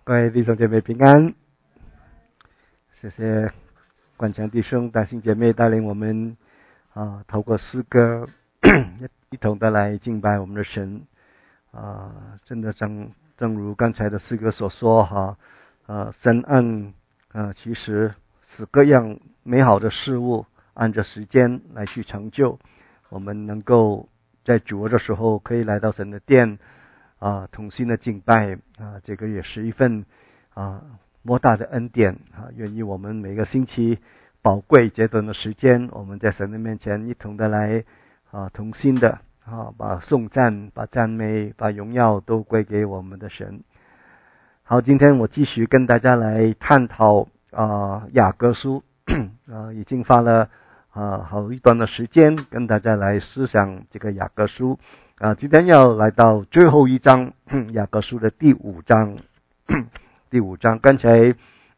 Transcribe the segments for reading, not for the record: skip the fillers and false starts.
各位弟兄姐妹平安，谢谢冠强弟兄、大信姐妹带领我们透过诗歌一同的来敬拜我们的神真的正如刚才的诗歌所说神按其实是各样美好的事物按着时间来去成就，我们能够在主日的时候可以来到神的殿同心的敬拜这个也是一份莫大的恩典愿意我们每个星期宝贵这段的时间，我们在神的面前一同的来同心的把颂赞、把赞美、把荣耀都归给我们的神。好，今天我继续跟大家来探讨雅歌书已经花了好一段的时间跟大家来思想这个雅歌书今天要来到最后一章雅歌书的第五章刚才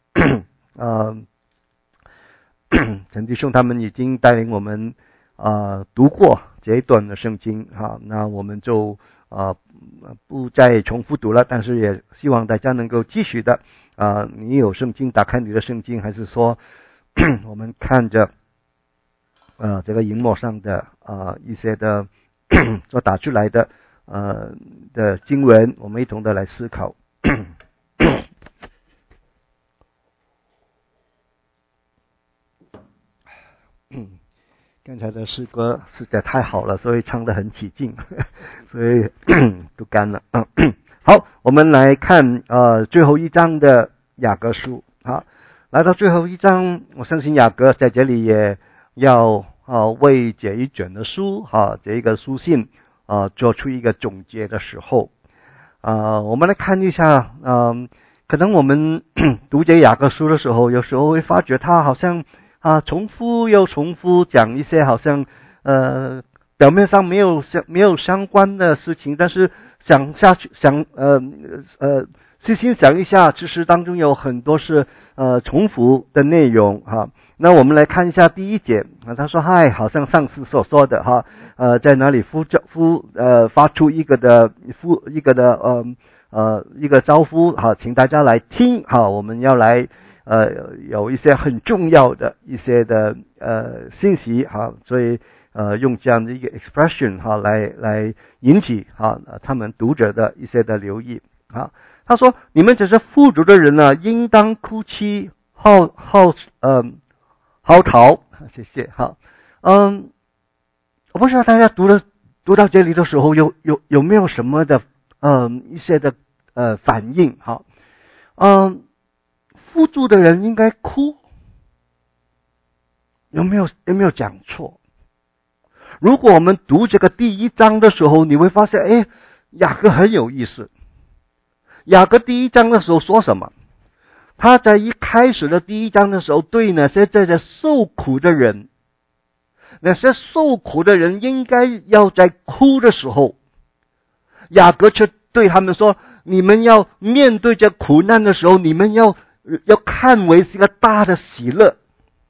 陈弟兄他们已经带领我们读过这一段的圣经那我们就不再重复读了，但是也希望大家能够继续的你有圣经打开你的圣经，还是说我们看着这个荧幕上的一些的所打出来的的经文，我们一同的来思考刚才的诗歌实在太好了，所以唱得很起劲所以都干了好，我们来看最后一章的雅歌书来到最后一章，我相信雅歌在这里也要为这一卷的书这一个书信做出一个总结的时候我们来看一下可能我们读这雅歌书的时候，有时候会发觉它好像重复又重复讲一些好像表面上没有相关的事情，但是想下去细心想一下，其实当中有很多是重复的内容那我们来看一下第一节他说好像上次所说的在哪里发出一个招呼请大家来听我们要来有一些很重要的一些的信息所以用这样的一个 expression 来引起他们读者的一些的留意他说你们只是富足的人应当哭泣嚎啕谢谢我不知道大家读到这里的时候有没有什么的一些的反应富足的人应该哭，有没有讲错？如果我们读这个第一章的时候，你会发现雅歌很有意思。雅歌第一章的时候说什么？他在一开始的第一章的时候，对那些在受苦的人，那些受苦的人应该要在哭的时候，雅歌却对他们说，你们要面对这苦难的时候，你们要看为是一个大的喜乐，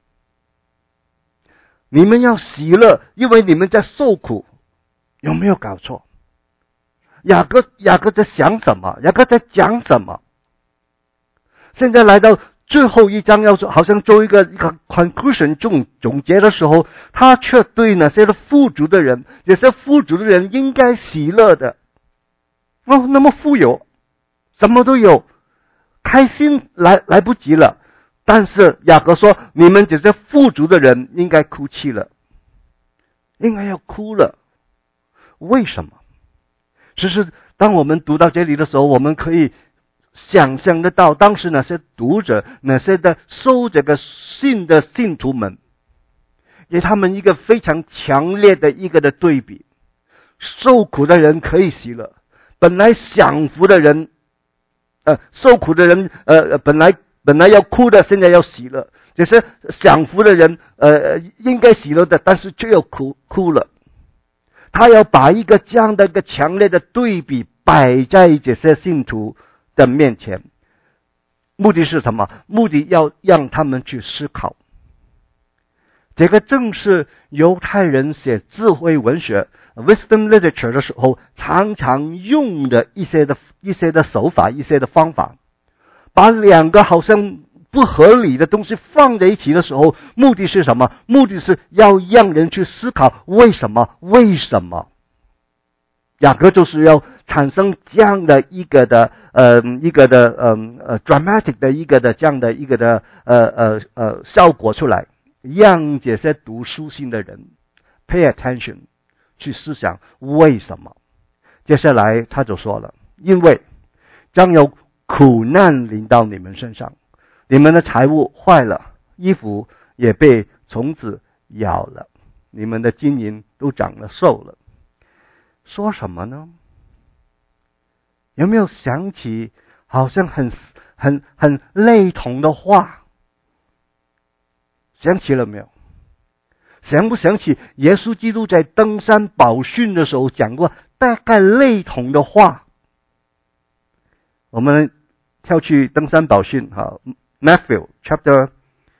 你们要喜乐，因为你们在受苦。有没有搞错？雅各在想什么？雅各在讲什么？现在来到最后一章，要做好像做一个 conclusion 总结的时候，他却对那些富足的人，这些富足的人应该喜乐的那么富有，什么都有，开心来不及了。但是雅各说，你们这些富足的人应该哭泣了，应该要哭了。为什么？其实当我们读到这里的时候，我们可以想象得到当时那些读者，那些的收这个信的信徒们，给他们一个非常强烈的一个的对比。受苦的人可以喜乐，本来享福的人受苦的人本来要哭的，现在要喜乐。就是享福的人应该喜乐的，但是却要哭了。他要把一个这样的一个强烈的对比摆在这些信徒的面前，目的是什么？目的要让他们去思考。这个正是犹太人写智慧文学 wisdom literature 的时候常常用的一些的手法，一些的方法。 把两个好像不合理的东西放在一起的时候，目的是什么？目的是要让人去思考为什么？为什么？雅各就是要产生这样的一个的dramatic 的一个的这样的一个的效果出来，让这些读书信的人 pay attention 去思想为什么。接下来他就说了，因为将有苦难临到你们身上，你们的财物坏了，衣服也被虫子咬了，你们的金银都长了锈了。说什么呢？有没有想起好像很类同的话？想起了没有？想不想起耶稣基督在登山宝训的时候讲过大概类同的话？我们跳去登山宝训Matthew chapter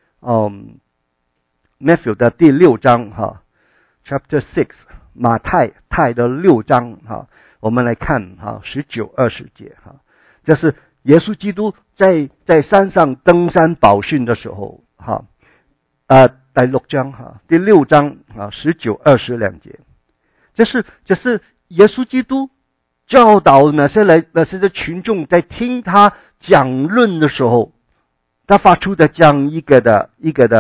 Matthew 的第6章chapter 6，马太的6章我们来看19、20节这是耶稣基督在山上登山宝训的时候第6章第6章19、22节，这是耶稣基督教导那些群众在听他讲论的时候，他发出的这样一个的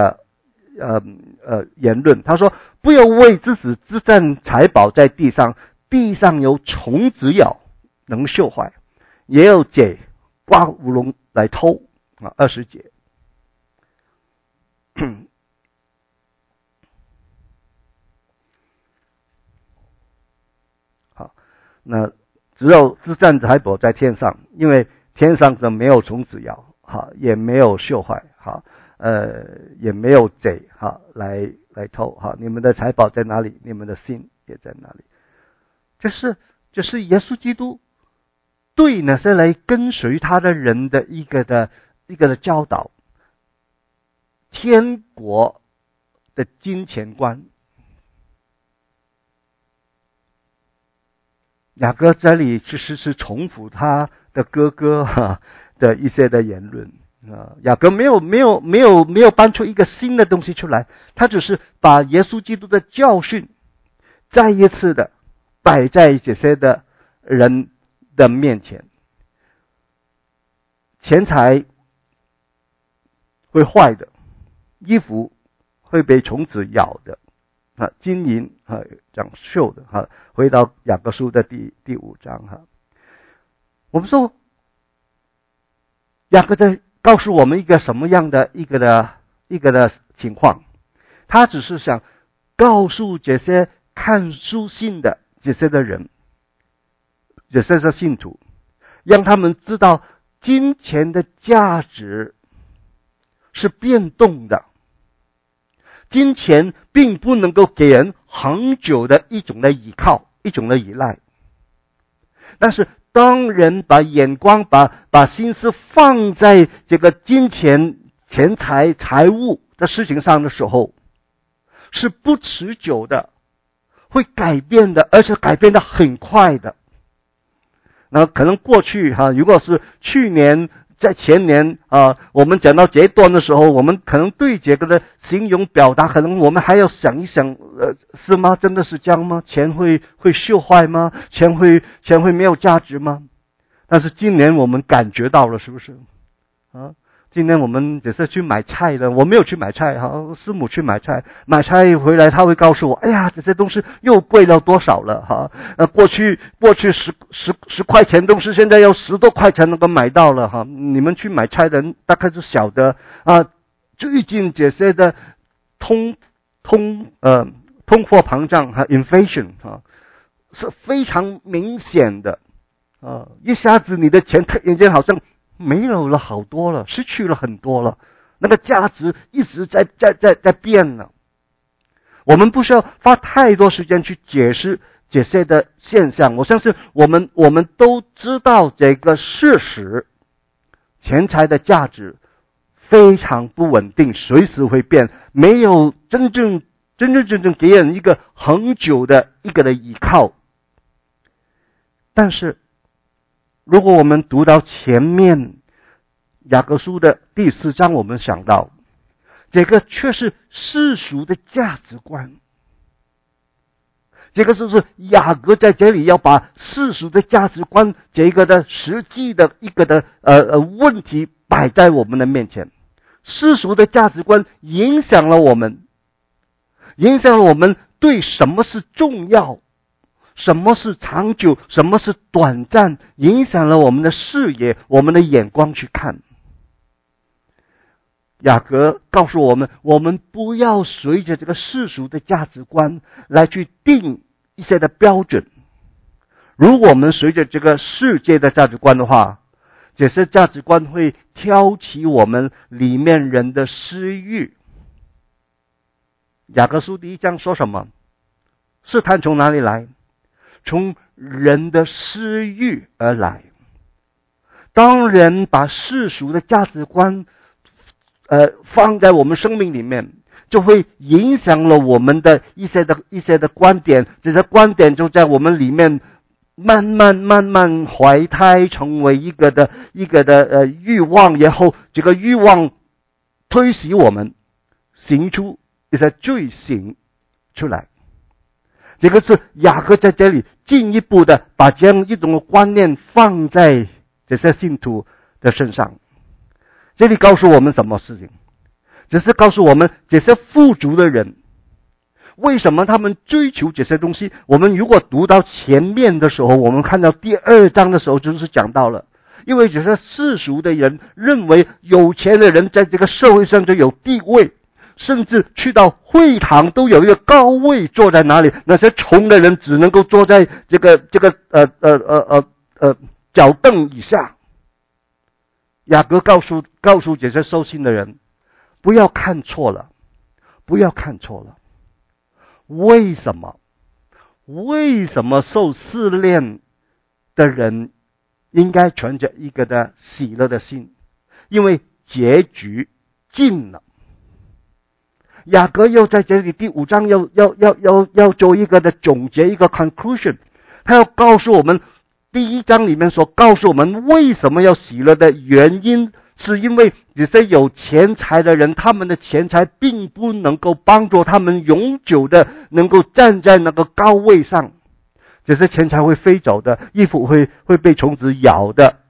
言论。他说：不要为自己积攒财宝在地上，地上有虫子咬，能锈坏；也有贼刮乌龙来偷20节。好，那只有积攒财宝在天上，因为天上就没有虫子咬，也没有锈坏，也没有贼来偷，你们的财宝在哪里，你们的心也在哪里。这是耶稣基督对那些来跟随他的人的一个的教导，天国的金钱观。雅各这里其实是重复他的哥哥的一些的言论雅各没有搬出一个新的东西出来，他只是把耶稣基督的教训再一次的摆在这些的人的面前。钱财会坏的，衣服会被虫子咬的金银长锈的回到雅各书的第5章我们说雅各在告诉我们一个什么样的一个的情况？他只是想告诉这些看书信的这些的人，这些的信徒，让他们知道金钱的价值是变动的。金钱并不能够给人恒久的一种的依靠，一种的依赖。但是当人把眼光把心思放在这个金钱财物的事情上的时候，是不持久的，会改变的，而且改变的很快的。那可能过去如果是去年在前年我们讲到这一段的时候，我们可能对这个的形容表达，可能我们还要想一想是吗？真的是这样吗？钱会锈坏吗？钱会没有价值吗？但是今年我们感觉到了，是不是今年我们只是去买菜的，我没有去买菜师母去买菜回来，他会告诉我，哎呀，这些东西又贵了多少了过去10块钱东西，现在要10多块钱能够买到了你们去买菜的人大概是晓得最近这些的通货膨胀inflation 是非常明显的一下子你的钱突然间好像没有了好多了，失去了很多了，那个价值一直在变了。我们不需要花太多时间去解释这些的现象，我相信我们都知道这个事实，钱财的价值非常不稳定，随时会变，没有真正给人一个恒久的一个的依靠。但是如果我们读到前面雅各书的第4章，我们想到这个却是世俗的价值观。这个就是雅各在这里要把世俗的价值观这个的实际的一个的问题摆在我们的面前。世俗的价值观影响了我们对什么是重要，什么是长久，什么是短暂，影响了我们的视野，我们的眼光去看。雅各告诉我们，我们不要随着这个世俗的价值观来去定一些的标准。如果我们随着这个世界的价值观的话，这些价值观会挑起我们里面人的私欲。雅各书第1章说什么？试探从哪里来？从人的私欲而来。当人把世俗的价值观放在我们生命里面，就会影响了我们的一些的观点，这些观点就在我们里面慢慢怀胎，成为一个的欲望，然后这个欲望推使我们行出一些罪行出来。这个是雅各在这里进一步的把这样一种观念放在这些信徒的身上。这里告诉我们什么事情？只是告诉我们这些富足的人为什么他们追求这些东西。我们如果读到前面的时候，我们看到第2章的时候就是讲到了，因为这些世俗的人认为有钱的人在这个社会上就有地位，甚至去到会堂都有一个高位坐在哪里，那些穷的人只能够坐在这个脚凳以下。雅各告诉这些受信的人，不要看错了。为什么受试炼的人应该存着一个的喜乐的心？因为结局近了。雅各又在这里第5章要做一个的总结，一个 conclusion。他要告诉我们，第1章里面所告诉我们为什么要喜乐的原因，是因为这些有钱财的人，他们的钱财并不能够帮助他们永久的能够站在那个高位上。这些钱财会飞走的，衣服会被虫子咬的。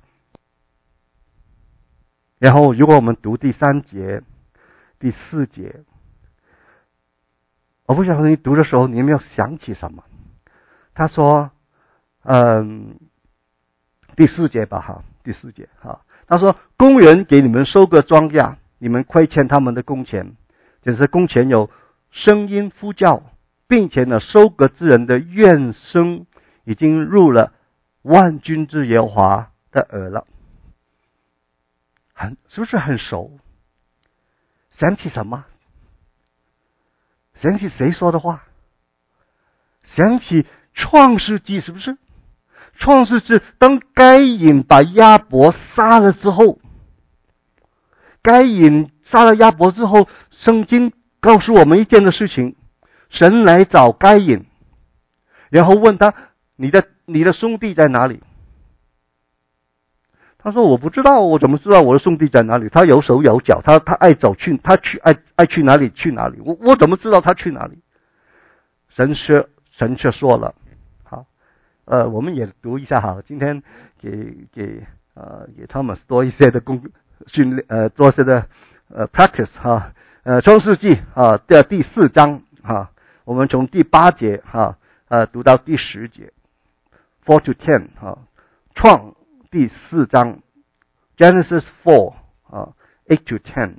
然后如果我们读第3节、第4节，我不晓得你读的时候你有没有想起什么。他说第4节吧，第4节他说，工人给你们收割庄稼，你们亏欠他们的工钱，就是工钱有声音呼叫，并且呢，收割之人的怨声已经入了万军之耶和华的耳了。是不是很熟？想起什么？想起谁说的话？想起创世纪，是不是？创世纪当该隐把亚伯杀了之后，圣经告诉我们一件的事情，神来找该隐，然后问他，你的兄弟在哪里？他说，我不知道，我怎么知道我的兄弟在哪里？他有手有脚，他爱走去，爱去哪里去哪里，我怎么知道他去哪里？神却说了。我们也读一下哈，今天给 Thomas 多一些的训练，多些的practice 哈。创世纪的第4章我们从第8节读到第10节 ，4 to 10创第4章 Genesis 4 8 to 10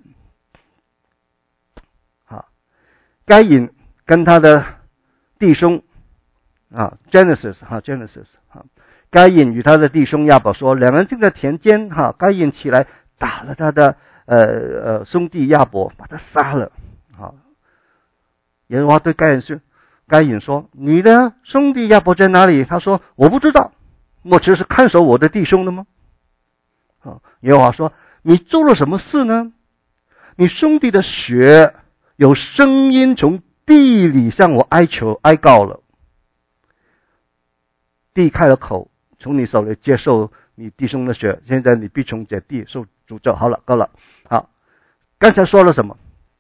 该隐跟他的弟兄。Genesis 该隐与他的弟兄亚伯说，两人正在田间该隐起来打了他的兄弟亚伯，把他杀了耶和华对该隐说，你的兄弟亚伯在哪里？他说，我不知道，我只是看守我的弟兄的吗？耶和华说，你做了什么事呢？你兄弟的血有声音从地里向我哀告了。地开了口，从你手里接受你弟兄的血，现在你必从这地受诅咒。好了，够了。好，刚才说了什么？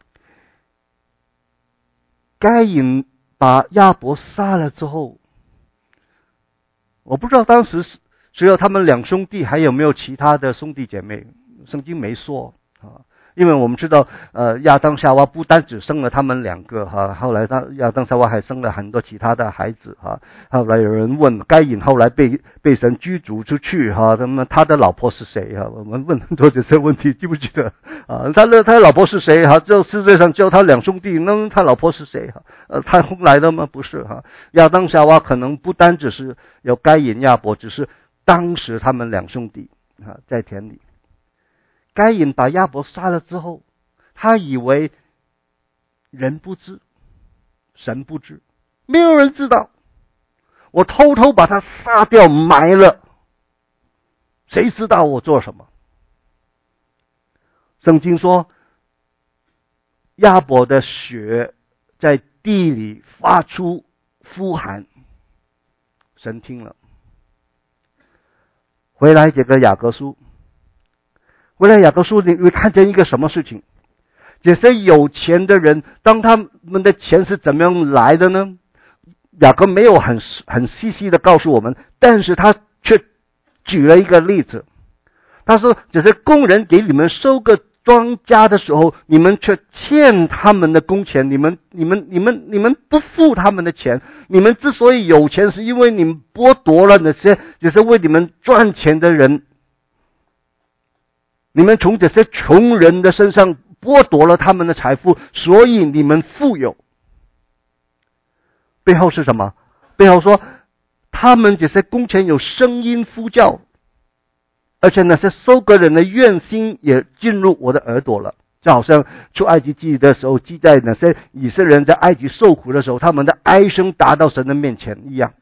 该隐把亚伯杀了之后，我不知道当时只有他们两兄弟，还有没有其他的兄弟姐妹？圣经没说啊。因为我们知道，亚当夏娃不单只生了他们两个哈，后来亚当夏娃还生了很多其他的孩子哈。后来有人问该隐后来被神驱逐出去哈，那么他的老婆是谁哈？我们问很多这些问题，记不记得啊？他的老婆是谁哈？就世界上只有他两兄弟，那他老婆是谁哈？太空来的吗？不是哈。亚当夏娃可能不单只是有该隐亚伯，只是当时他们两兄弟啊在田里。该隐把亚伯杀了之后，他以为人不知，神不知，没有人知道，我偷偷把他杀掉埋了，谁知道我做什么？圣经说，亚伯的血在地里发出呼喊，神听了，回来这个雅各书。回来雅各书你会看见一个什么事情？这些有钱的人，当他们的钱是怎么样来的呢？雅各没有很细细的告诉我们，但是他却举了一个例子。他说，这些工人给你们收割庄稼的时候，你们却欠他们的工钱，你们不付他们的钱。你们之所以有钱，是因为你们剥夺了那些就是为你们赚钱的人。你们从这些穷人的身上剥夺了他们的财富，所以你们富有。背后是什么？背后说，他们这些工钱有声音呼叫，而且那些收割人的怨心也进入我的耳朵了。就好像出埃及记的时候记载那些以色列人在埃及受苦的时候，他们的哀声达到神的面前一样。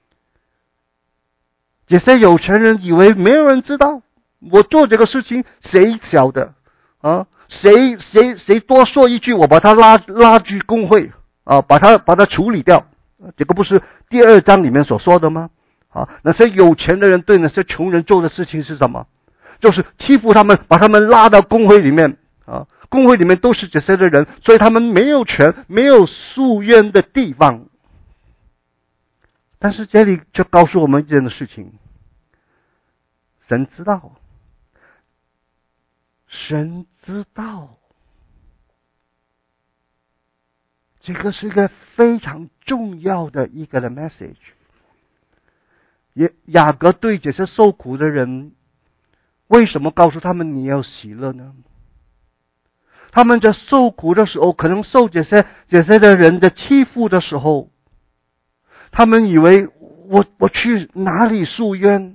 这些有钱人以为没有人知道，我做这个事情谁晓得啊？谁多说一句，我把他拉去公会啊，把他处理掉。这个不是第2章里面所说的吗？啊，那些有钱的人对那些穷人做的事情是什么？就是欺负他们，把他们拉到公会里面啊。公会里面都是这些的人，所以他们没有权，没有诉冤的地方。但是这里就告诉我们一件的事情，神知道。神知道，这个是一个非常重要的一个的 message。雅各对这些受苦的人，为什么告诉他们你要喜乐呢？他们在受苦的时候，可能受这些的人的欺负的时候，他们以为我去哪里诉冤？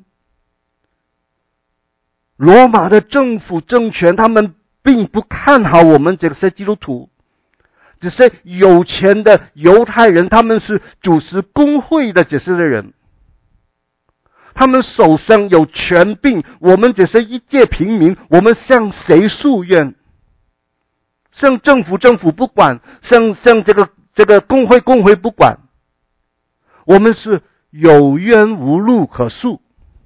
罗马的政府政权，他们并不看好我们这些基督徒。这些有钱的犹太人，他们是主持公会的这些的人，他们手上有权柄，我们这些一介平民，我们向谁诉冤？向政府不管，向这个公会不管，我们是有冤无路可诉。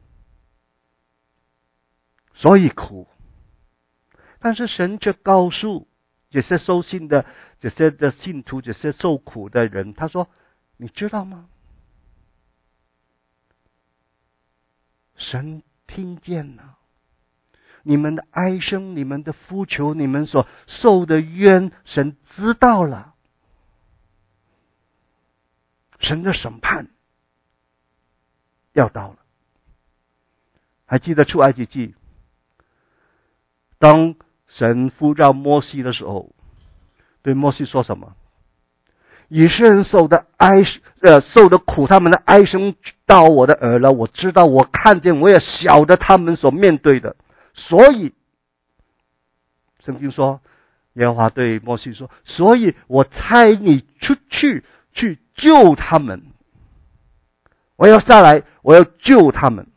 所以苦，但是神却告诉这些收信的这些的信徒，这些受苦的人，他说：“你知道吗？神听见了你们的哀声，你们的呼求，你们所受的冤，神知道了。神的审判要到了。”还记得出埃及记？当神呼召摩西的时候，对摩西说什么？以色列人受的苦，他们的哀声到我的耳了，我知道，我看见，我也晓得他们所面对的。所以圣经说，耶和华对摩西说，所以我差你出去救他们，我要下来，我要救他们。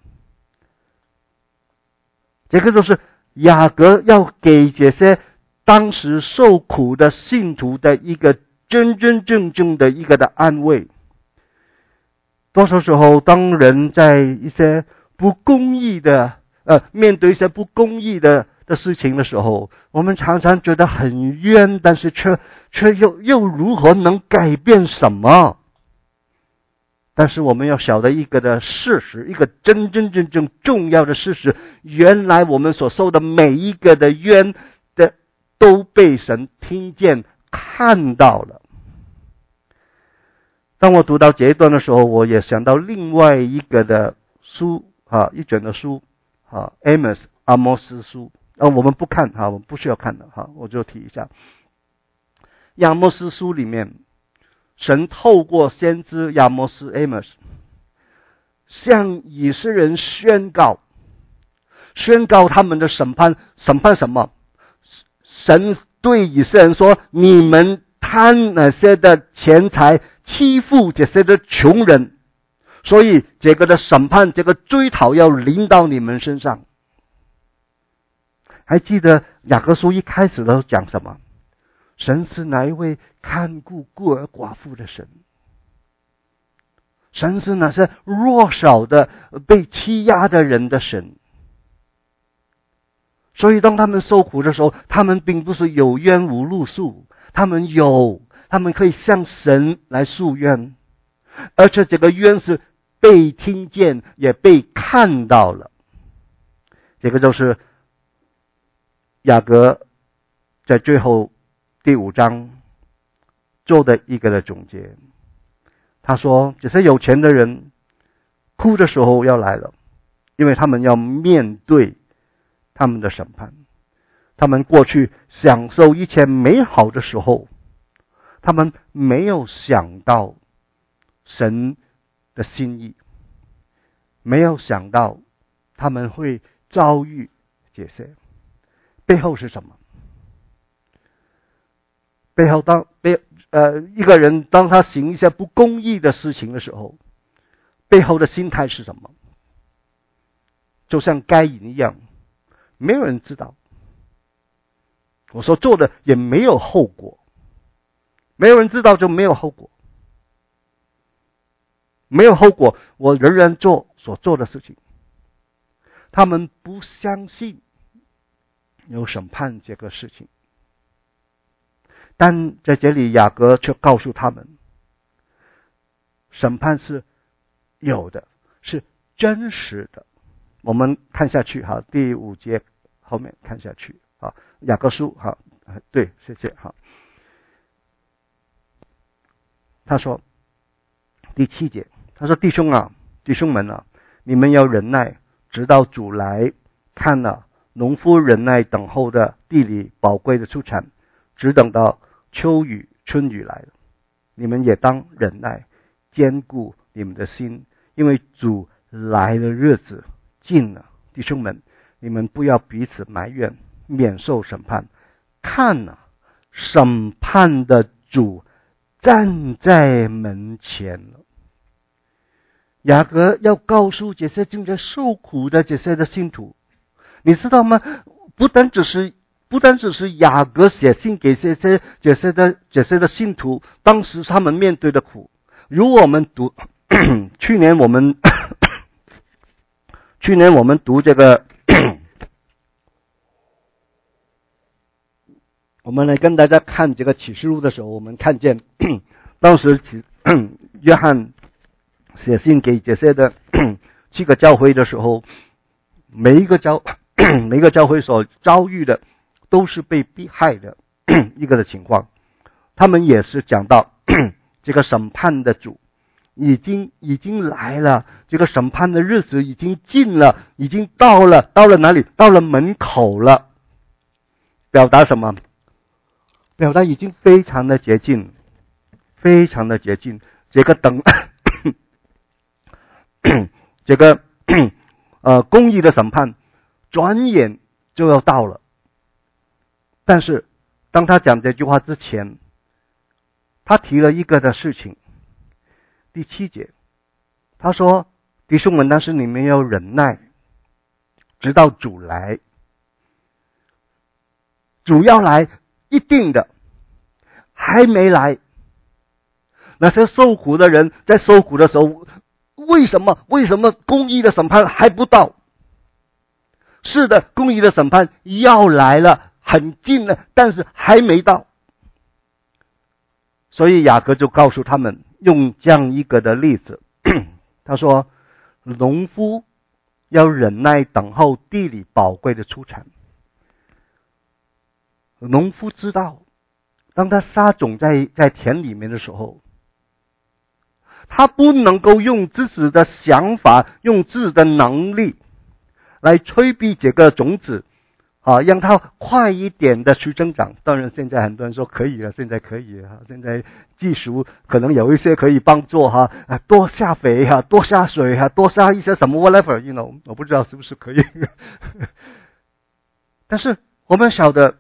这个就是雅各要给这些当时受苦的信徒的一个真正的一个的安慰。多少时候，当人在一些不公义的面对一些不公义的的事情的时候，我们常常觉得很冤，但是却又如何能改变什么？但是我们要晓得一个的事实，一个真正重要的事实，原来我们所受的每一个的冤的都被神听见看到了。当我读到这一段的时候，我也想到另外一个的书一卷的书阿摩斯书我们不看我们不需要看的我就提一下。亚摩斯书里面，神透过先知亚摩斯 Amos 向以色列人宣告他们的审判什么？神对以色列人说，你们贪那些的钱财，欺负这些的穷人，所以这个的审判，这个追讨要临到你们身上。还记得雅各书一开始的时候讲什么？神是哪一位看顾孤儿寡妇的神？神是那些弱小的被欺压的人的神。所以当他们受苦的时候，他们并不是有冤无路诉，他们可以向神来诉冤，而且这个冤是被听见也被看到了。这个就是雅各在最后第5章做的一个的总结。他说这些有钱的人哭的时候要来了，因为他们要面对他们的审判。他们过去享受一切美好的时候，他们没有想到神的心意，没有想到他们会遭遇这些。背后是什么？背后一个人当他行一些不公义的事情的时候，背后的心态是什么？就像该隐一样，没有人知道，我所做的也没有后果，没有人知道就没有后果，没有后果，我仍然做所做的事情。他们不相信有审判这个事情，但在这里雅各却告诉他们，审判是有的，是真实的。我们看下去第5节后面看下去雅各书对，谢谢他说第7节，他说弟兄们你们要忍耐，直到主来。看农夫忍耐等候的地里宝贵的出产，只等到秋雨春雨来了。你们也当忍耐，坚固你们的心，因为主来的日子近了。弟兄们，你们不要彼此埋怨，免受审判。看审判的主站在门前了。雅各要告诉这些正在受苦的这些的信徒，你知道吗？不单只是雅各写信给这些的信徒，当时他们面对的苦。如果我们读去年我们读这个我们来跟大家看这个启示录的时候，我们看见当时约翰写信给这些的7个教会的时候，每一个教会所遭遇的都是被迫害的一个的情况。他们也是讲到这个审判的主已经来了，这个审判的日子已经近了，已经到了哪里？到了门口了。表达什么？表达已经非常的接近，非常的接近。这个这个公义的审判转眼就要到了。但是当他讲这句话之前，他提了一个的事情。第7节他说，弟兄们，但是你们要忍耐，直到主来。主要来，一定的，还没来。那些受苦的人在受苦的时候，为什么公义的审判还不到？ 是的，公义的审判要来了，很近了，但是还没到。所以雅各就告诉他们，用这样一个的例子，他说，农夫要忍耐等候地里宝贵的出产。农夫知道，当他撒种在田里面的时候，他不能够用自己的想法，用自己的能力来催逼这个种子让它快一点的去增长。当然现在很多人说可以了，现在可以了，现在技术可能有一些可以帮助多下肥多下水多下一些什么 whatever我不知道是不是可以但是我们晓得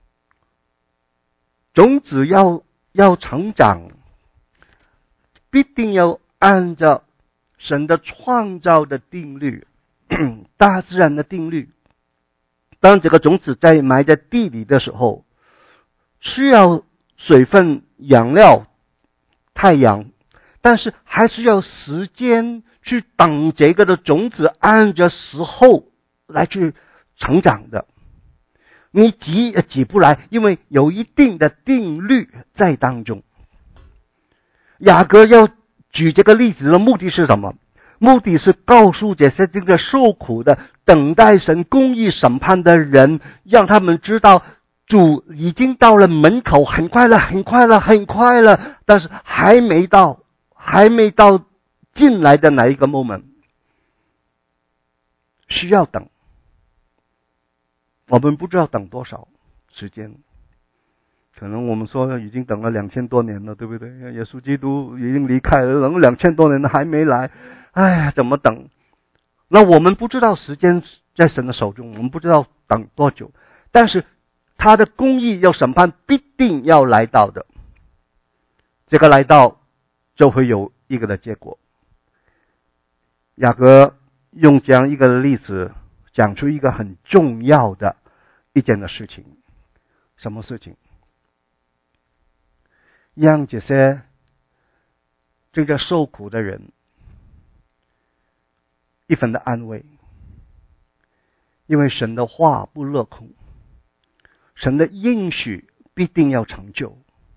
种子要成长，必定要按照神的创造的定律大自然的定律。当这个种子在埋在地里的时候，需要水分、养料、太阳，但是还需要时间去等这个的种子按着时候来去成长的。你急也急不来，因为有一定的定律在当中。雅各要举这个例子的目的是什么？目的是告诉这些这个受苦的等待神公义审判的人，让他们知道主已经到了门口，很快了，很快了，很快了，但是还没到进来的哪一个 moment， 需要等。我们不知道等多少时间，可能我们说已经等了2000多年了，对不对？耶稣基督已经离开了，等2000多年了还没来，哎呀，怎么等？那我们不知道时间在神的手中，我们不知道等多久，但是他的公义要审判必定要来到的，这个来到就会有一个的结果。雅各用这样一个例子讲出一个很重要的一件的事情。什么事情？让这些正在受苦的人一份的安慰，因为神的话不落空，神的应许必定要成就。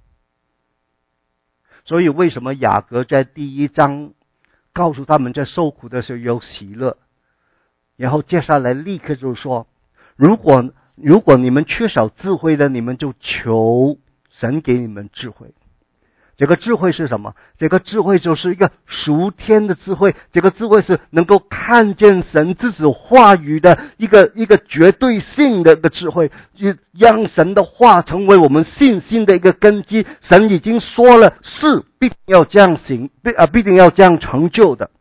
所以为什么雅各在第1章告诉他们在受苦的时候有喜乐，然后接下来立刻就说，如果你们缺少智慧的，你们就求神给你们智慧。这个智慧是什么？这个智慧就是一个属天的智慧，这个智慧是能够看见神自己话语的一个绝对性的一个智慧，让神的话成为我们信心的一个根基。神已经说了，是必定要这样行，必定要这样成就的。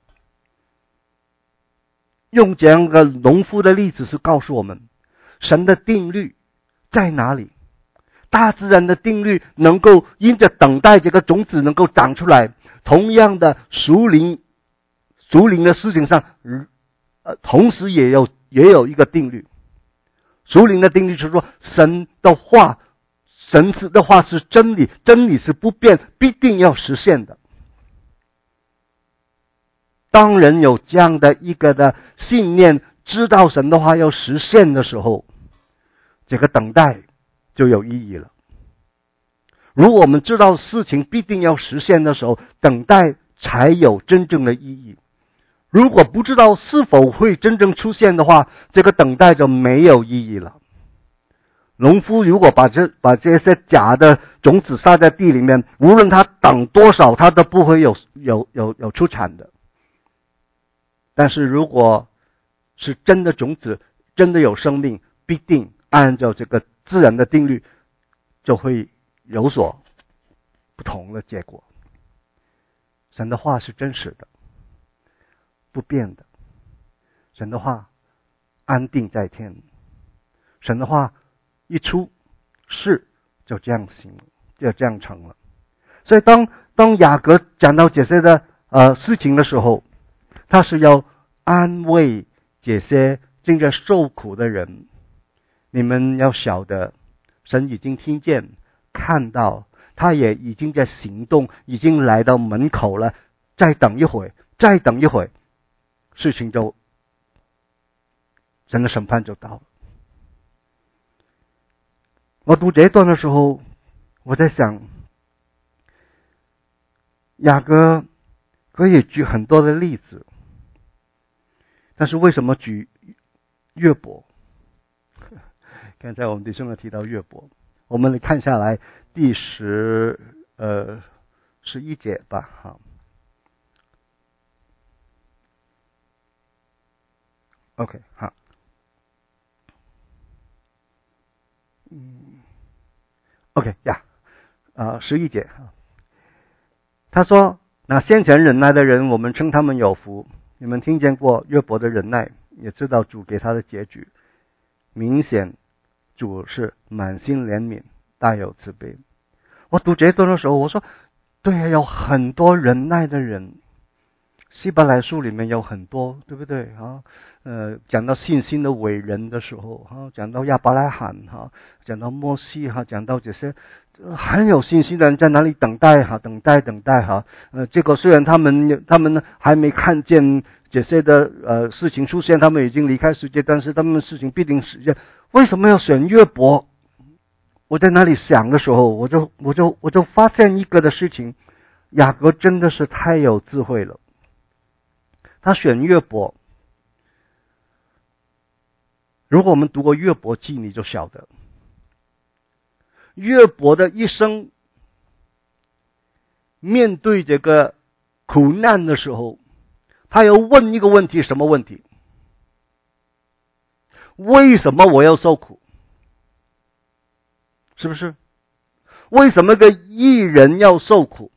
用这样的农夫的例子是告诉我们，神的定律在哪里？大自然的定律能够因着等待这个种子能够长出来，同样的属灵的事情上，同时也有一个定律。属灵的定律是说，神的话是真理，真理是不变，必定要实现的。当人有这样的一个的信念，知道神的话要实现的时候，这个等待就有意义了。如果我们知道事情必定要实现的时候，等待才有真正的意义。如果不知道是否会真正出现的话，这个等待就没有意义了。农夫如果把这些假的种子撒在地里面，无论他等多少，他都不会有出产的。但是如果是真的种子，真的有生命，必定按照这个自然的定律，就会有所不同的结果。神的话是真实的，不变的。神的话安定在天，神的话一出是就这样行，就这样成了。所以当雅各讲到这些的事情的时候，他是要安慰这些正在受苦的人。你们要晓得，神已经听见看到，他也已经在行动，已经来到门口了。再等一会，事情就神的审判就到了。我读这一段的时候，我在想，雅各可以举很多的例子，但是为什么举约伯？刚才我们弟兄们提到约伯，我们来看下来第11节吧，好。OK， 好。OK 呀，11节，他说：“那先前忍耐的人，我们称他们有福。你们听见过约伯的忍耐，也知道主给他的结局。明显主是满心怜悯，大有慈悲。”我读这段的时候，我说：“对啊，有很多忍耐的人。希伯来书里面有很多，对不对啊？讲到信心的伟人的时候，讲到亚伯拉罕讲到摩西讲到这些很有信心的人在哪里等待等待结果虽然他们还没看见这些的事情出现，他们已经离开世界，但是他们的事情必定实现。为什么要选约伯？我在那里想的时候，我就发现一个的事情，雅各真的是太有智慧了。他选约伯，如果我们读过约伯记，你就晓得，约伯的一生面对这个苦难的时候，他要问一个问题，什么问题？为什么我要受苦？是不是？为什么个义人要受苦？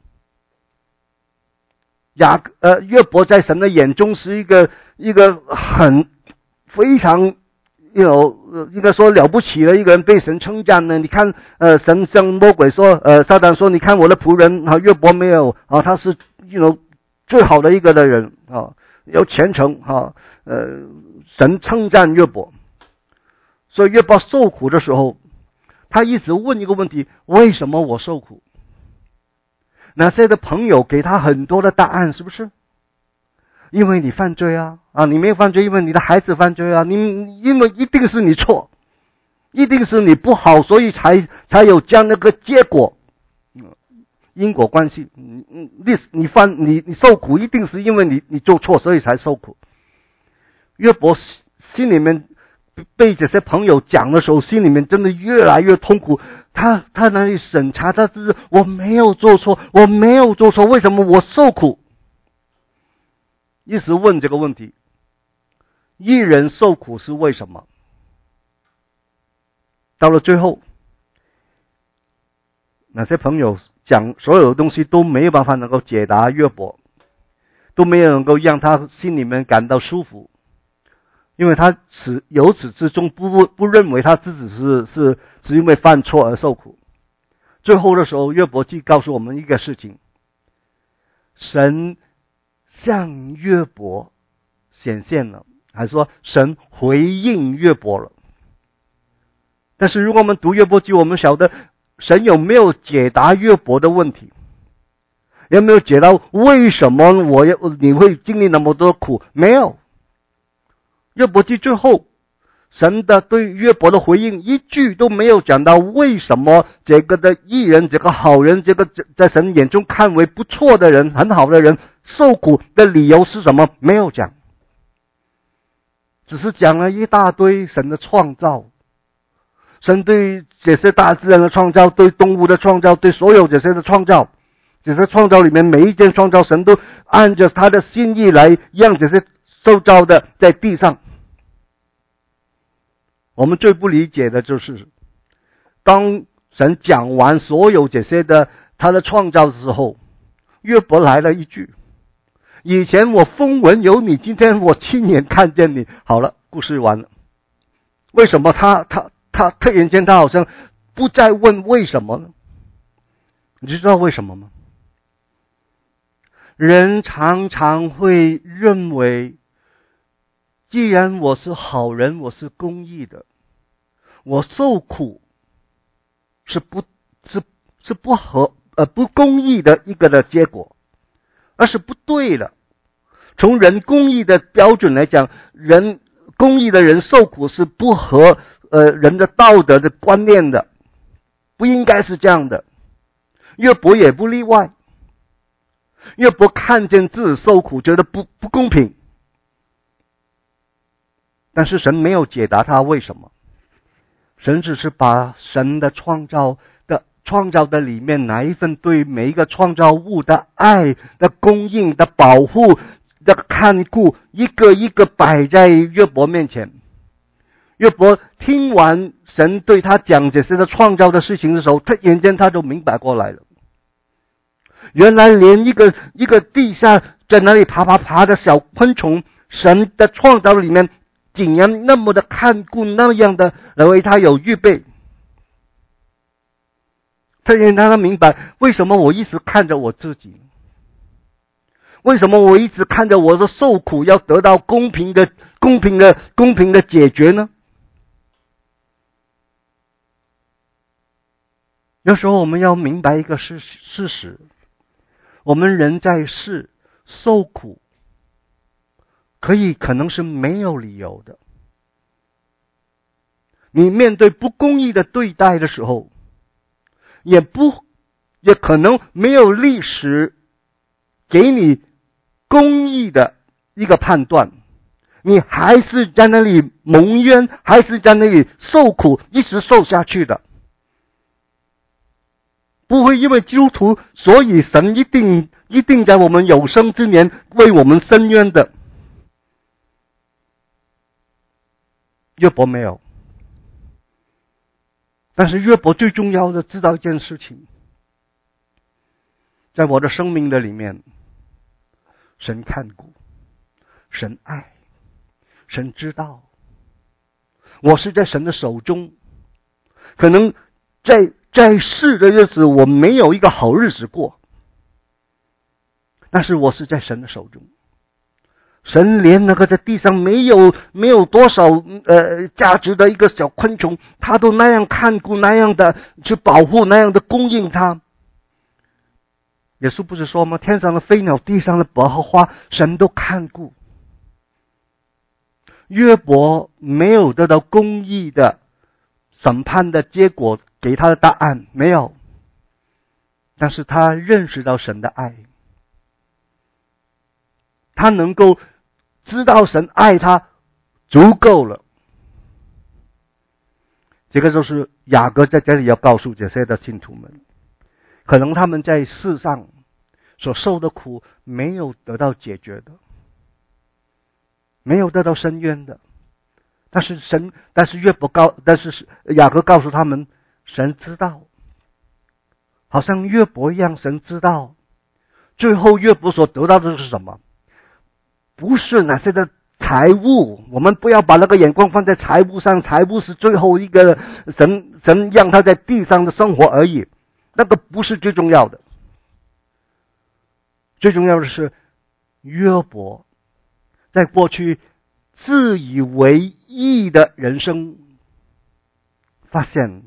约伯在神的眼中是一个很非常应该说了不起的一个人，被神称赞呢。你看神向魔鬼说撒旦说，你看我的仆人约伯没有他是最好的一个的人有虔诚神称赞约伯。所以约伯受苦的时候，他一直问一个问题：为什么我受苦？那些的朋友给他很多的答案，是不是？因为你犯罪你没有犯罪，因为你的孩子犯罪因为一定是你错，一定是你不好，所以才有这样的个结果，因果关系。你受苦，一定是因为你做错，所以才受苦。约伯心里面被这些朋友讲的时候，心里面真的越来越痛苦。他那里审查他自己，我没有做错，为什么我受苦？一直问这个问题，一人受苦是为什么？到了最后，那些朋友讲所有的东西都没有办法能够解答约伯，都没有能够让他心里面感到舒服，因为他由始至终不认为他自己是因为犯错而受苦。最后的时候，约伯记告诉我们一个事情：神向约伯显现了，还说神回应约伯了。但是如果我们读约伯记，我们晓得神有没有解答约伯的问题？有没有解答为什么你会经历那么多苦？没有。约伯记最后，神的对约伯的回应一句都没有讲到为什么这个的义人，这个好人，这个在神眼中看为不错的人，很好的人受苦的理由是什么？没有讲，只是讲了一大堆神的创造，神对这些大自然的创造，对动物的创造，对所有这些的创造，这些创造里面每一件创造，神都按着他的心意来让这些受造的在地上。我们最不理解的就是，当神讲完所有这些的他的创造的时候，约伯来了一句：以前我风闻有你，今天我亲眼看见你。好了，故事完了。为什么他突然间他好像不再问为什么呢？你知道为什么吗？人常常会认为，既然我是好人，我是公义的，我受苦是不公义的一个的结果，而是不对的。从人公义的标准来讲，人公义的人受苦是不合人的道德的观念的，不应该是这样的。约伯也不例外。约伯看见自己受苦，觉得不公平，但是神没有解答他为什么。神只是把神的创造的里面哪一份对每一个创造物的爱的供应的保护的看顾，一个一个摆在约伯面前。约伯听完神对他讲这些的创造的事情的时候，突然间他就明白过来了。原来连一个地下在那里爬的小昆虫，神的创造里面竟然那么的看顾，那样的认为他有预备。突然他明白，为什么我一直看着我自己，为什么我一直看着我的受苦要得到公平的解决呢？有时候我们要明白一个事实，我们人在世受苦可能是没有理由的。你面对不公义的对待的时候，也可能没有历史给你公义的一个判断，你还是在那里蒙冤，还是在那里受苦，一直受下去的。不会因为基督徒，所以神一定在我们有生之年为我们伸冤的。约伯没有，但是约伯最重要的知道一件事情，在我的生命的里面，神看顾，神爱，神知道，我是在神的手中。可能在世的日子我没有一个好日子过，但是我是在神的手中。神连那个在地上没有多少价值的一个小昆虫，他都那样看顾，那样的去保护，那样的供应他。耶稣不是说吗？天上的飞鸟，地上的百合花，神都看顾。约伯没有得到公义的审判的结果给他的答案，没有，但是他认识到神的爱，他能够知道神爱他足够了。这个就是雅各在这里要告诉这些的信徒们，可能他们在世上所受的苦没有得到解决的，没有得到伸冤的，但是雅各告诉他们，神知道，好像约伯一样，神知道。最后约伯所得到的是什么？不是那些的财物，我们不要把那个眼光放在财物上，财物是最后一个神让他在地上的生活而已，那个不是最重要的。最重要的是约伯在过去自以为义的人生，发现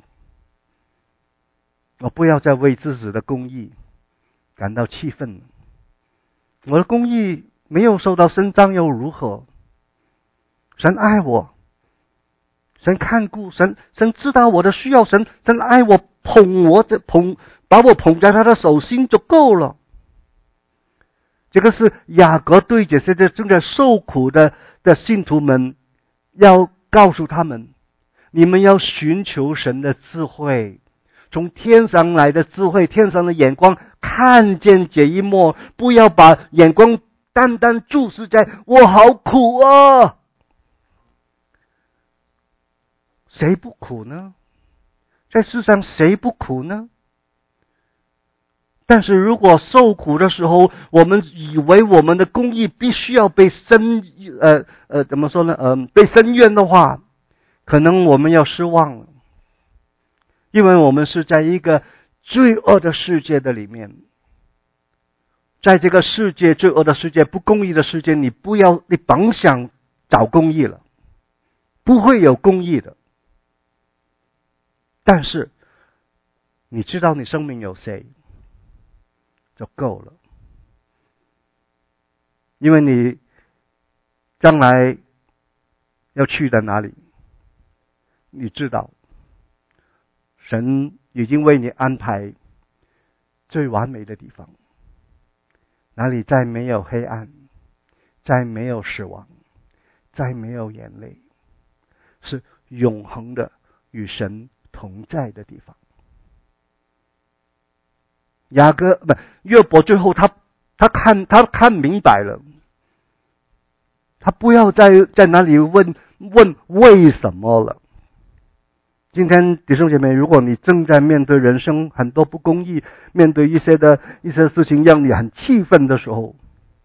我不要再为自己的公义感到气愤，我的公义没有受到伸张又如何？神爱我，神看顾，神知道我的需要，神爱我，把我捧在他的手心就够了。这个是雅各对这些正在受苦的信徒们要告诉他们，你们要寻求神的智慧，从天上来的智慧，天上的眼光，看见这一幕，不要把眼光单单注视在我好苦啊。谁不苦呢？在世上谁不苦呢？但是如果受苦的时候，我们以为我们的公义必须要被怎么说呢？被伸冤的话，可能我们要失望了，因为我们是在一个罪恶的世界的里面，在这个世界罪恶的世界、不公义的世界，你甭想找公义了，不会有公义的。但是你知道你生命有谁就够了，因为你将来要去的哪里，你知道，神已经为你安排最完美的地方，哪里再没有黑暗，再没有死亡，再没有眼泪，是永恒的与神同在的地方。约伯最后他看明白了，他不要在那里问为什么了。今天弟兄姐妹，如果你正在面对人生很多不公义，面对一些事情让你很气愤的时候，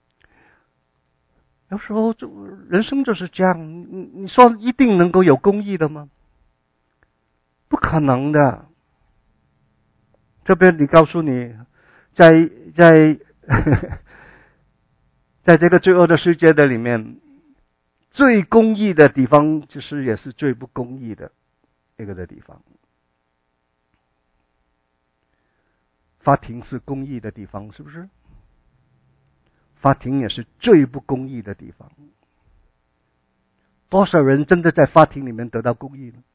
有时候人生就是这样，你说一定能够有公义的吗？不可能的。这边你告诉你，在这个罪恶的世界的里面，最公义的地方其实也是最不公义的一个的地方。法庭是公义的地方，是不是？法庭也是最不公义的地方。多少人真的在法庭里面得到公义呢？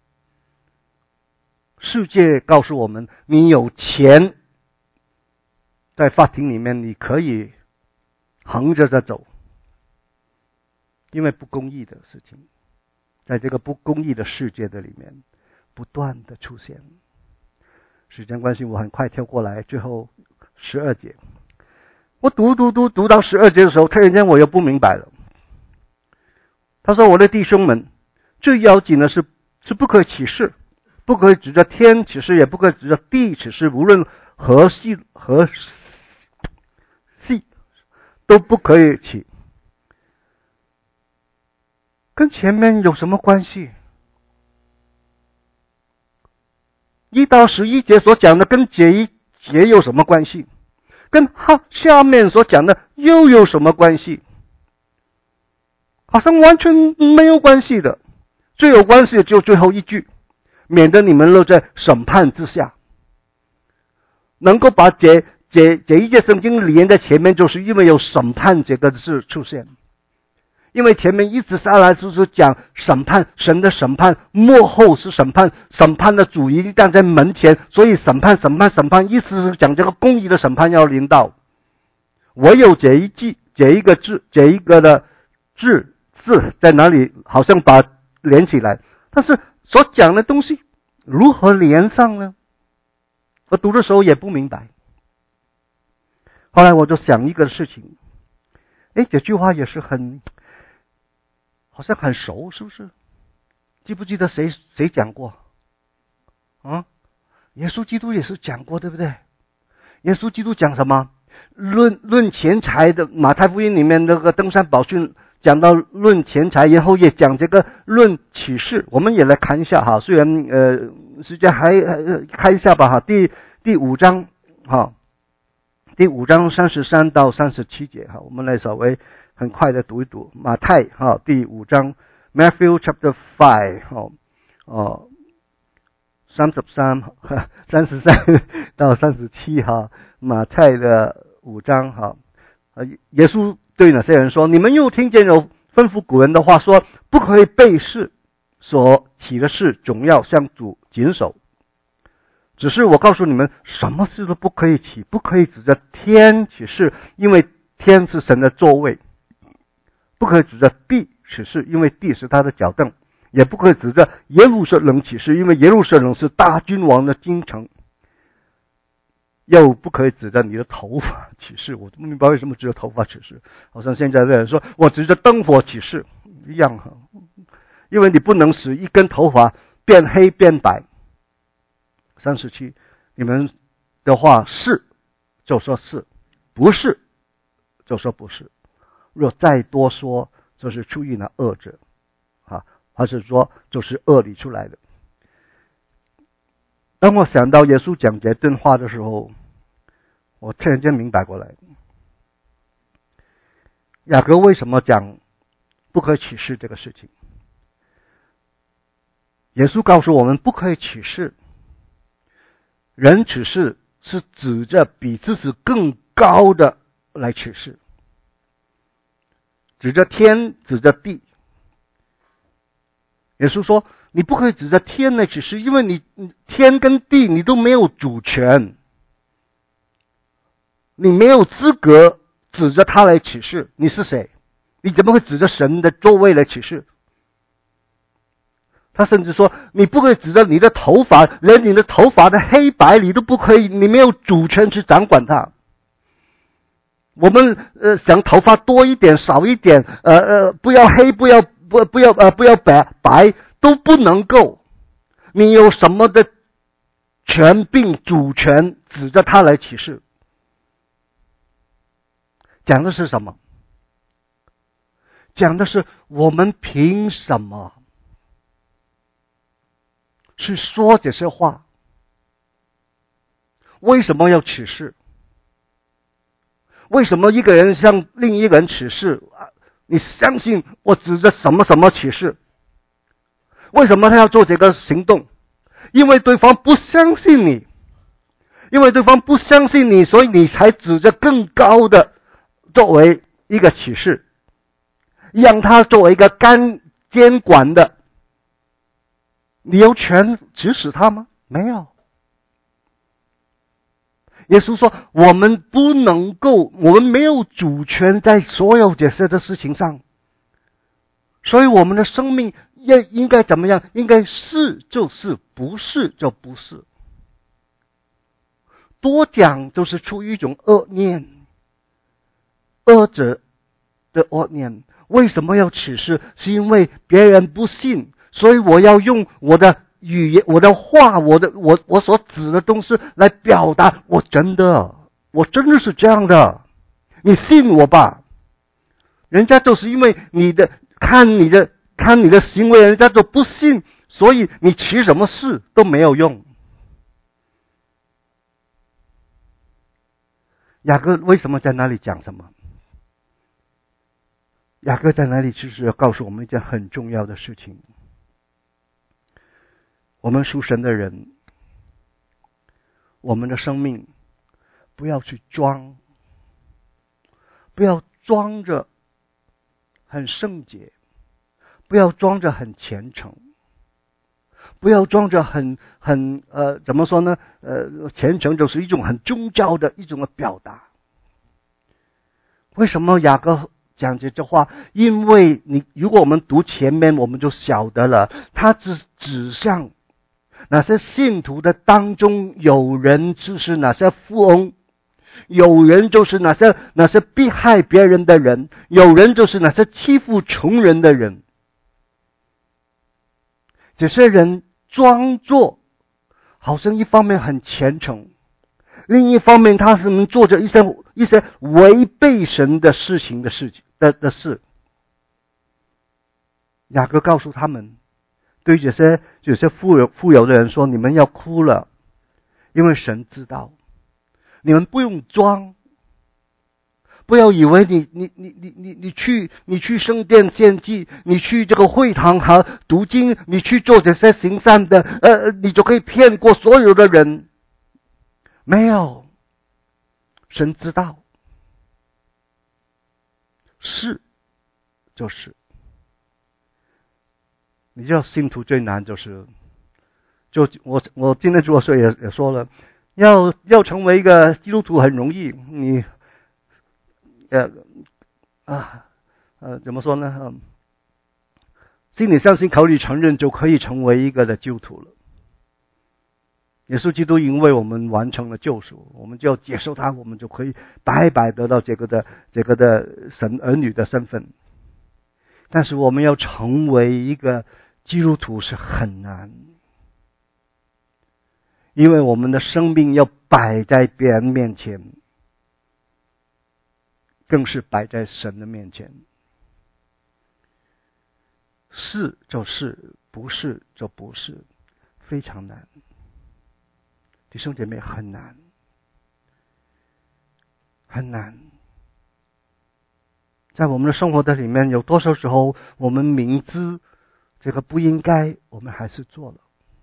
世界告诉我们，你有钱，在法庭里面你可以横着走，因为不公义的事情在这个不公义的世界的里面不断的出现。时间关系，我很快跳过来，最后12节。我读到12节的时候，突然间我又不明白了。他说：“我的弟兄们，最要紧的是不可以起誓，不可以指着天起誓，也不可以指着地起誓，无论何系都不可以起。”跟前面有什么关系？1到11节所讲的跟这一节有什么关系？跟下面所讲的又有什么关系？好像完全没有关系的。最有关系的就最后一句，免得你们落在审判之下。能够把这一节圣经连在前面，就是因为有审判这个字出现。因为前面一直下来就是讲审判，神的审判，幕后是审判，审判的主一定站在门前，所以审判，意思是讲这个公义的审判要临到。唯有这一个字在哪里，好像把连起来，但是所讲的东西如何连上呢？我读的时候也不明白。后来我就想一个事情，这句话也是好像很熟，是不是？记不记得谁讲过？耶稣基督也是讲过，对不对？耶稣基督讲什么？论钱财的，马太福音里面那个登山宝训讲到论钱财，然后也讲这个论启示。我们也来看一下哈，虽然时间还看一下吧哈，第5章哈，第5章33到37节哈，我们来稍微很快的读一读马太哈第5章 Matthew chapter 533到37哈，马太的5章哈。耶稣对那些人说：“你们又听见有吩咐古人的话说，不可以背誓，所起的事总要向主谨守。只是我告诉你们，什么事都不可以起，不可以指着天起誓，因为天是神的座位；不可以指着地起誓，因为地是他的脚凳；也不可以指着耶路撒冷起誓，因为耶路撒冷是大君王的京城；又不可以指着你的头发起誓。”我不明白为什么指着头发起誓，好像现在的人说我指着灯火起誓一样哈，因为你不能使一根头发变黑变白。37，你们的话是就说是，不是就说不是。若再多说，就是出于那恶者还是说就是恶里出来的。当我想到耶稣讲这段话的时候，我突然间明白过来，雅各为什么讲不可以起誓这个事情。耶稣告诉我们不可以起誓，人起誓是指着比自己更高的来起誓，指着天，指着地。 耶稣说，你不可以指着天来启示，因为你天跟地你都没有主权，你没有资格指着他来启示。你是谁？你怎么会指着神的座位来启示？他甚至说，你不可以指着你的头发，连你的头发的黑白你都不可以，你没有主权去掌管它。我们想头发多一点少一点，不要黑，不要白都不能够。你有什么的权柄主权指着他来启示？讲的是什么？讲的是我们凭什么去说这些话？为什么要启示？为什么一个人向另一个人启示？你相信我指着什么什么启示？为什么他要做这个行动？因为对方不相信你，因为对方不相信你，所以你才指着更高的作为一个启示，让他作为一个监管的。你有权指使他吗？没有。耶稣说，我们不能够，我们没有主权在所有这些的事情上，所以我们的生命应该怎么样？应该是就是，不是就不是。多讲就是出于一种恶念，恶者的恶念。为什么要启示？是因为别人不信，所以我要用我的语言、我的话、我所指的东西来表达，我真的是这样的，你信我吧。人家就是因为看你的行为，人家都不信，所以你起什么事都没有用。雅各为什么在那里讲什么？雅各在那里就是要告诉我们一件很重要的事情。我们属神的人，我们的生命不要去装，不要装着很圣洁，不要装着很虔诚，不要装着怎么说呢？虔诚就是一种很宗教的一种的表达。为什么雅各讲这话？因为如果我们读前面，我们就晓得了，他只指向那些信徒的当中，有人就是那些富翁，有人就是那些逼害别人的人，有人就是那些欺负穷人的人。这些人装作好像一方面很虔诚，另一方面他是能做着一些违背神的事情的事。雅各告诉他们，对这些富有的人说，你们要哭了，因为神知道，你们不用装，不要以为你去圣殿献祭，你去这个会堂和读经，你去做这些行善的，你就可以骗过所有的人。没有，神知道，是就是。你知道信徒最难我今天做事也说了，要成为一个基督徒很容易，你怎么说呢？心里相信，口里承认，就可以成为一个的基督徒了。耶稣基督因为我们完成了救赎，我们就要接受他，我们就可以白白得到这个的神儿女的身份。但是我们要成为一个基督徒是很难，因为我们的生命要摆在别人面前，更是摆在神的面前。是就是，不是就不是，非常难。弟兄姐妹，很难，很难。在我们的生活的里面，有多少时候我们明知这个不应该，我们还是做了。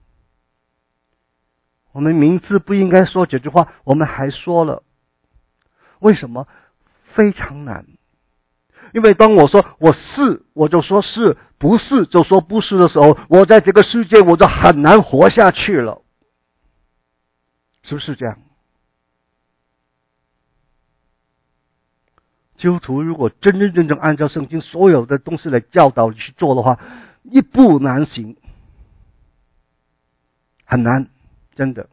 我们明知不应该说这句话，我们还说了。为什么？非常难。 因为当我说我是，我就说是，不是就说不是的时候，我在这个世界我就很难活下去了，是不是这样？基督徒如果真正按照圣经所有的东西来教导去做的话，一步难行，很难，真的。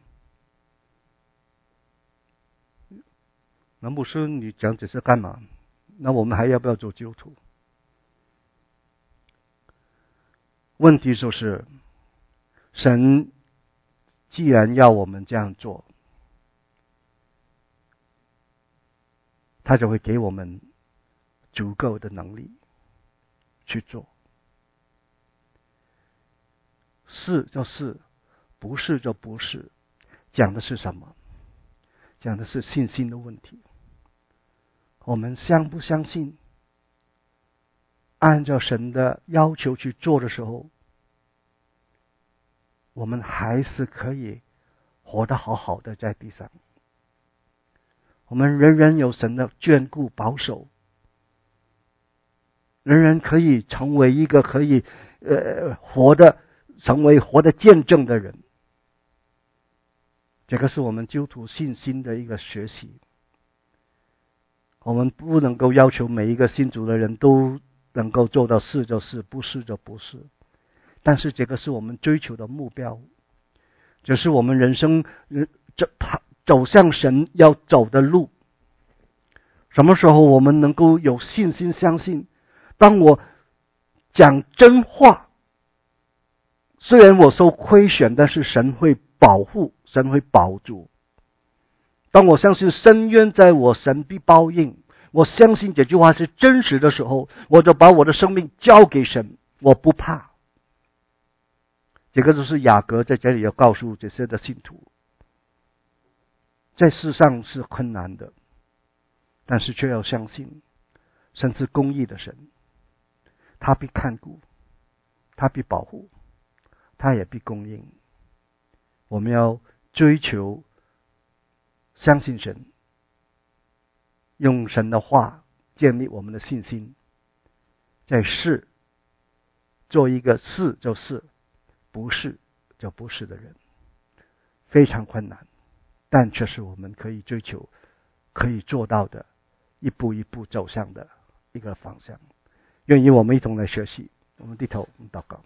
那牧师，你讲这是干嘛？那我们还要不要做基督徒？问题就是，神既然要我们这样做，他就会给我们足够的能力去做。是就是，不是就不是。讲的是什么？讲的是信心的问题。我们相不相信，按照神的要求去做的时候，我们还是可以活得好好的在地上。我们人人有神的眷顾保守，人人可以成为一个可以成为活的见证的人。这个是我们基督徒信心的一个学习。我们不能够要求每一个信主的人都能够做到是就是，不是就不是。但是这个是我们追求的目标，这是我们人生走向神要走的路。什么时候我们能够有信心相信，当我讲真话，虽然我受亏损，但是神会保护，神会保住。当我相信深渊在我，神必报应，我相信这句话是真实的时候，我就把我的生命交给神，我不怕。这个就是雅各在这里要告诉这些的信徒，在世上是困难的，但是却要相信神是公义的神，他必看顾，他必保护，他也必供应。我们要追求相信神，用神的话建立我们的信心，在是做一个是就是，不是就不是的人。非常困难，但却是我们可以追求可以做到的，一步一步走向的一个方向。愿意我们一同来学习。我们低头，我们祷告。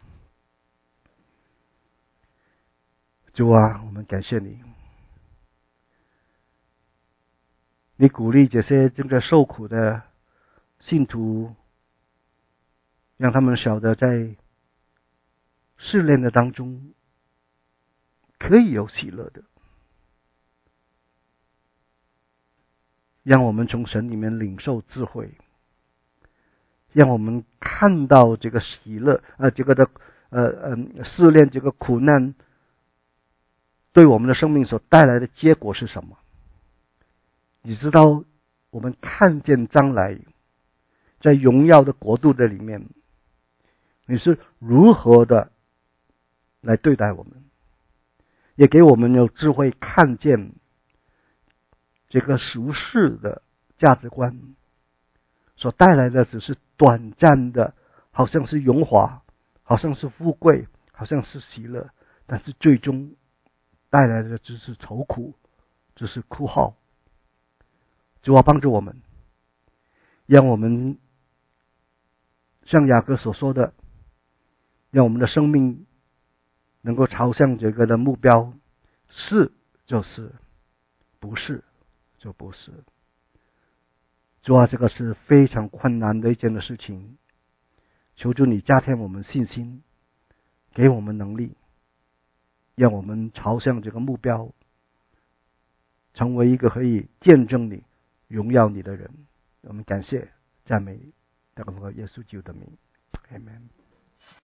主啊，我们感谢你，你鼓励这些正在受苦的信徒，让他们晓得在试炼的当中可以有喜乐的，让我们从神里面领受智慧，让我们看到这个喜乐这个的试炼，这个苦难对我们的生命所带来的结果是什么。你知道我们看见将来在荣耀的国度的里面，你是如何的来对待我们，也给我们有智慧看见这个俗世的价值观所带来的只是短暂的，好像是荣华，好像是富贵，好像是喜乐，但是最终带来的只是愁苦，只是哭号。主啊，帮助我们，让我们像雅各所说的，让我们的生命能够朝向这个的目标，是就是，不是就不是。主啊，这个是非常困难的一件的事情，求主你加添我们信心，给我们能力，让我们朝向这个目标，成为一个可以见证你荣耀你的人。我们感谢赞美祷告耶稣基督的名， Amen。